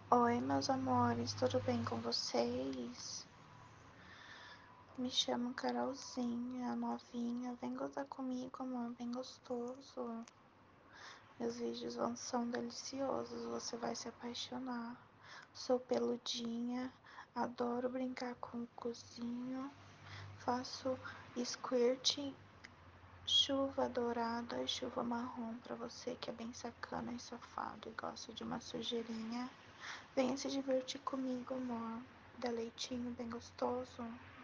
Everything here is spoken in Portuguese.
Oi, meus amores, tudo bem com vocês? Me chamo Carolzinha, novinha. Vem gozar comigo, amor, bem gostoso. Meus vídeos são deliciosos, você vai se apaixonar. Sou peludinha, adoro brincar com o cozinho. Faço squirt, chuva dourada e chuva marrom pra você que é bem sacana e safado e gosta de uma sujeirinha. Venha se divertir comigo, amor. Dá leitinho bem gostoso.